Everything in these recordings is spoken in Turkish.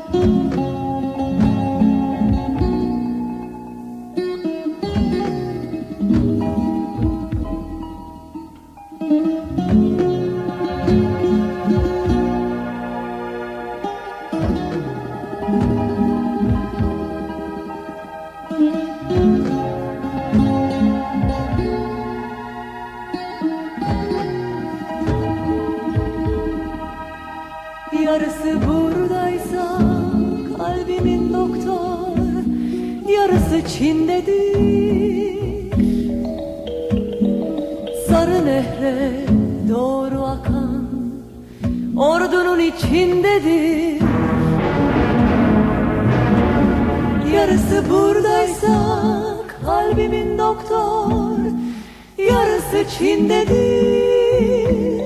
Yarısı buradaysa kalbimin doktor, yarısı Çin'dedir. Sarı nehre doğru akan ordunun içindedir. Yarısı buradaysa kalbimin doktor, yarısı Çin'dedir.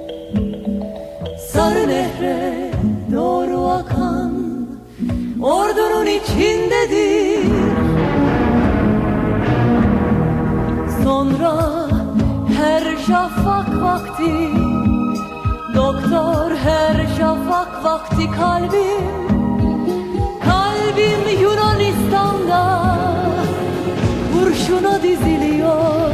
Sarı nehre doğru akan ordunun içindedir. Sonra her şafak vakti doktor, her şafak vakti kalbim Yunanistan'da kurşuna diziliyor.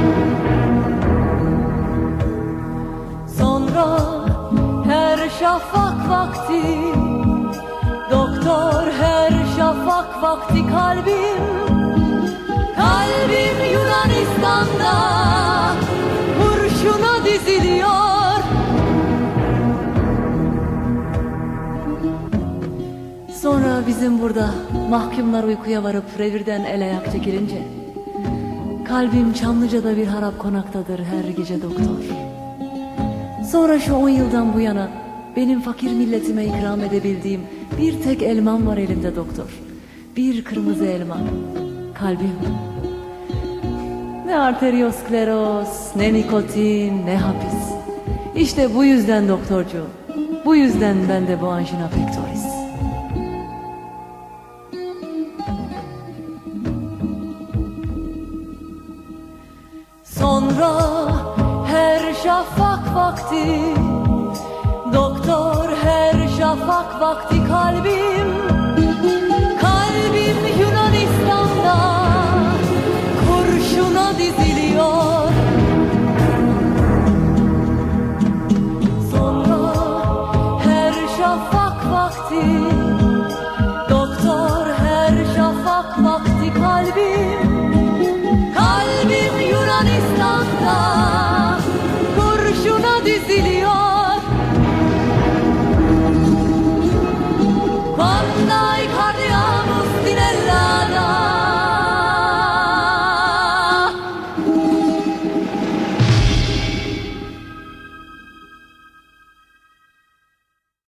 Sonra her şafak vakti doktor, her şafak vakti kalbim Yunanistan'da kurşuna diziliyor. Sonra bizim burada mahkumlar uykuya varıp revirden el ayak çekilince kalbim Çamlıca'da bir harap konaktadır her gece doktor. Sonra şu 10 yıldan bu yana benim fakir milletime ikram edebildiğim bir tek elmam var elimde doktor. Bir kırmızı elma, kalbim. Ne arterioskleroz, ne nikotin, ne hapis. İşte bu yüzden doktorcuğum, bu yüzden bende bu angina pectoris. Sonra her şafak vakti doktor, her şafak vakti kalbim